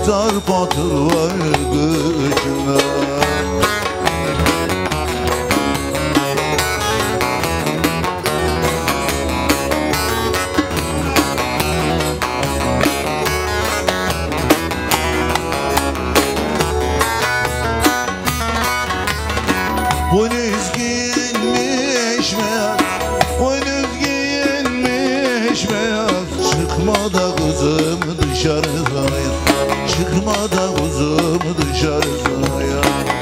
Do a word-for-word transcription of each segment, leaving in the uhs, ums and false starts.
Muhtar Batur var kışına. Boynuz giyinmiş beyaz, boynuz giyinmiş beyaz. Çıkma da kızım dışarıya, çıkma da kızım dışarıya.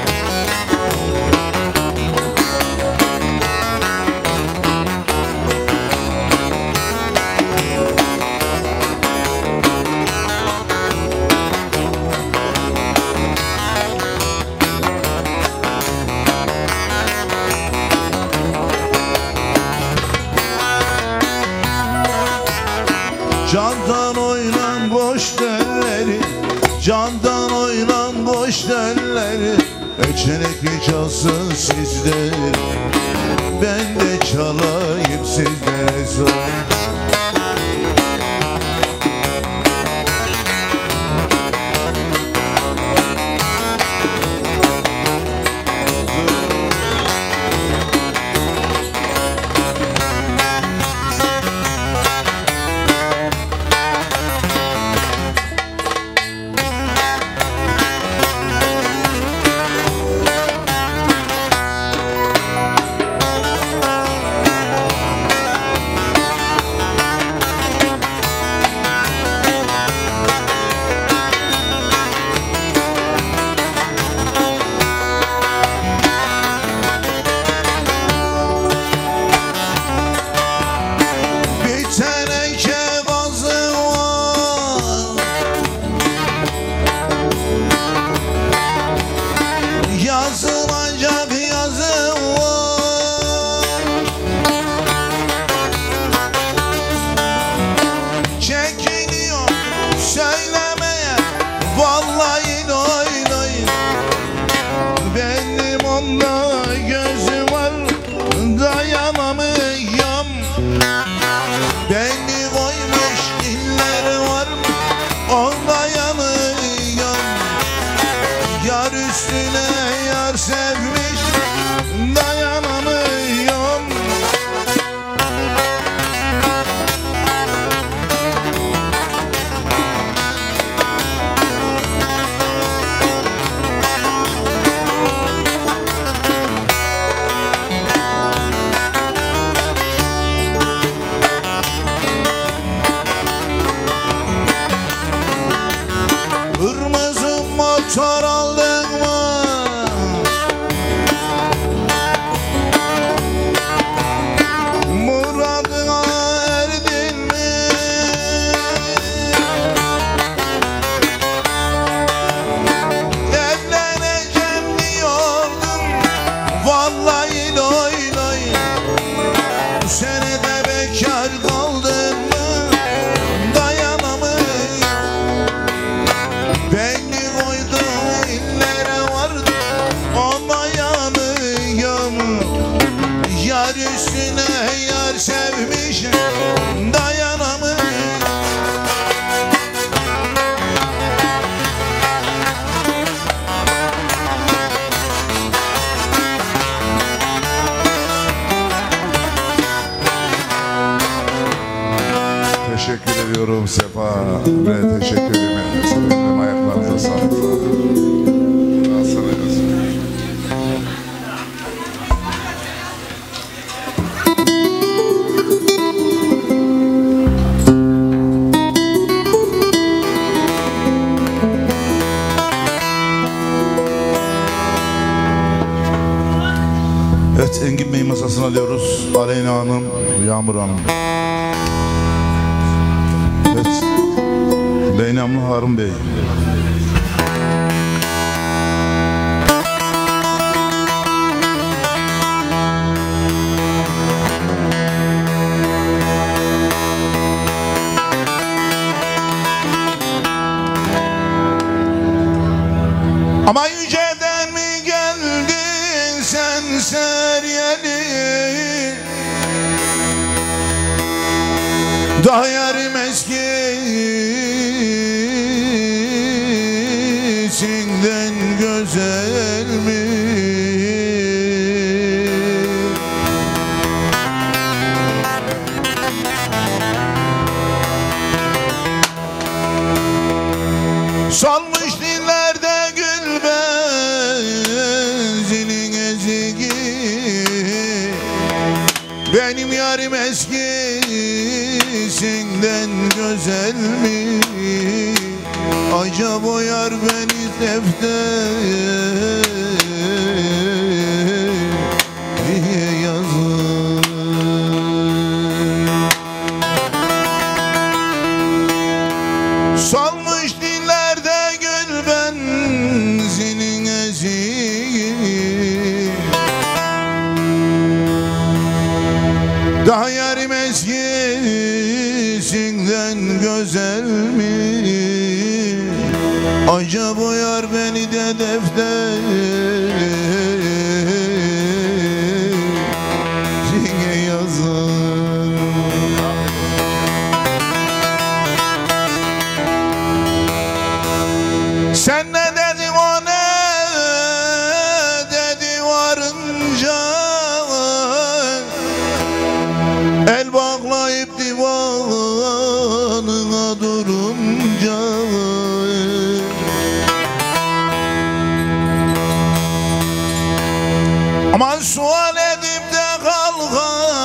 Candan oynan boş telleri, candan oynan boş telleri. Eçenekli çalsın sizleri, ben de çalayım sizlere sor. Yazılacak yazım var, çekiniyor söylemeye, vallahi oynayın. Benim onda gözüm var, dayanamıyorum. Beni koymuş iller var, anlayamıyorum. Yar üstüne yar sevmiş, dayanamıyorum. Kırmızı motor aldın mı? Muradına erdin mi? Evleneceğim diyordun, vallahi loy loy. Bu sene de bekar kaldın mı? Dayanamıyorum. Beni koyduğun illere vardı, anlayamıyorum. Yar üstüne yar sevmiş, dayanamıyorum. Teşekkür ediyorum Sefa ve teşekkür ederim. Senin ayaklarınıza sağlık. Evet, Engin Bey masasını alıyoruz. Aleyna Hanım, Yağmur Hanım. Evet, Beynamlı Harun Bey. Ama yüceden mi geldin sen Seriyeli? Daha yarim eski Solmuş dillerde gül benzinin ezigi. Benim yarim eskisinden güzel mi? Acaba yar beni defter diye yazır. Solmuş dillerde gül benzinin ezigi. Daha yarim eskisinden güzel mi? Acaba yar beni de defter diye yazar. Sen ne dedin o ne dedi varınca, el bağlayıp divanına durunca. Aman sual edip de kalk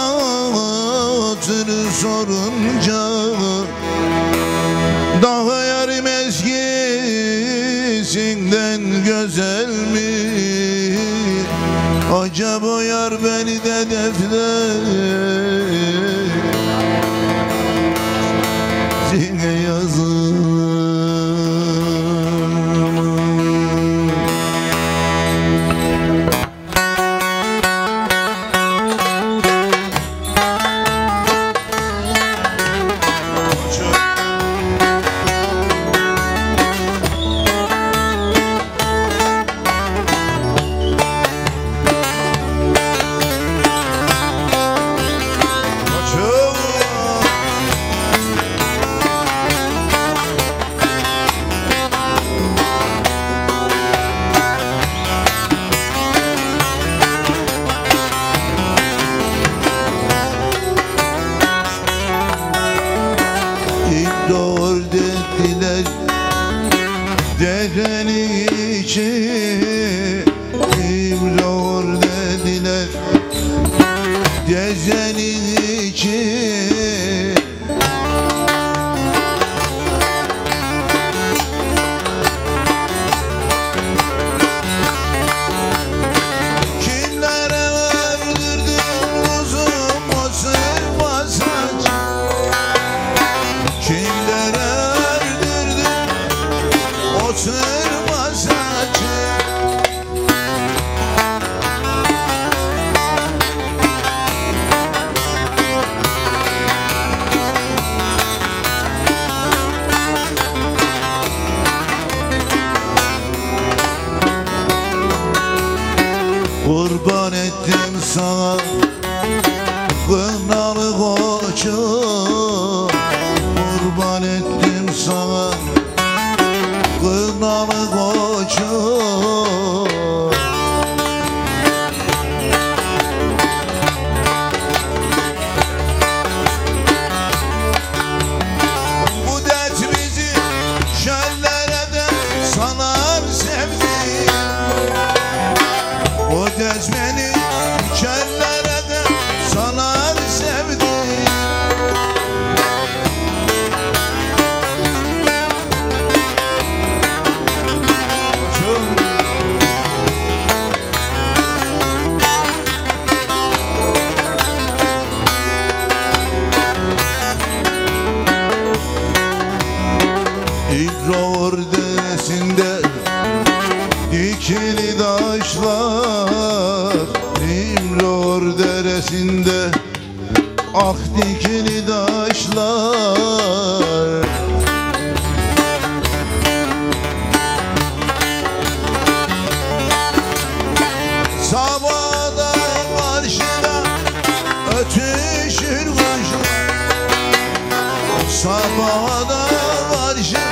hatırı sorunca, daha yarim eskisinden güzel mi? Acaba yar beni de defter diye yazır. Doğru dediler derenin içi, İmror dediler derenin içi. Kimlere öldürdün kuzum o sırma saç? Kimlere öldürdün o sırma saçı? Kurban ettim sana kınalı koçum, kurban ettim sana kınalı koçum. Bu dert bizi şöllere de sanar sevdim. O dert beni şöllere de sanar sevdim. İbror deresinde dikili taşlar, İmror deresinde ak dikili taşlar. Sabahda karşıda ötüşür kuşlar, sabahda karşı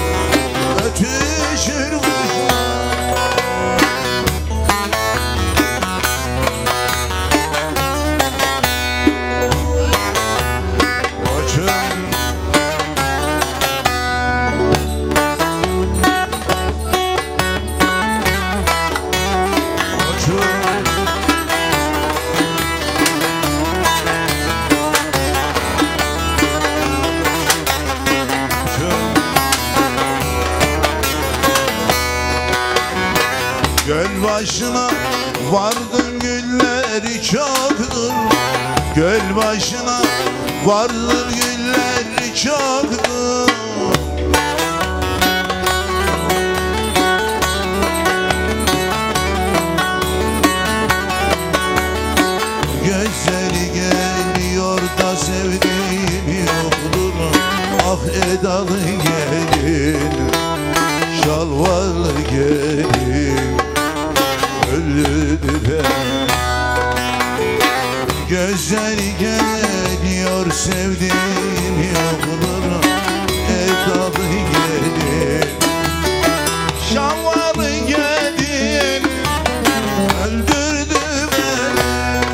ötüşür kuşlar. Koçum başına vardım gülleri çoktur. Göl başına vardım gülleri çoktur. Güzeli geliyor da sevdiğim yoktur. Ah edalı gelin, şalvarlı gelin öldüler. Güzeli geliyor sevdiğim yoktur. Edalı gelin, şalvarlı gelin öldürdü beni.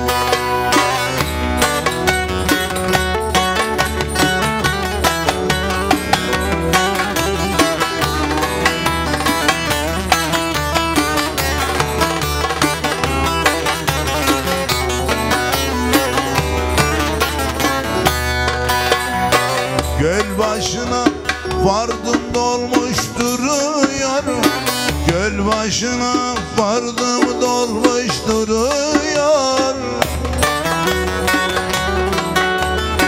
Göl başına vardım dolmuş duruyor. Göl başına vardım dolmuş duruyor.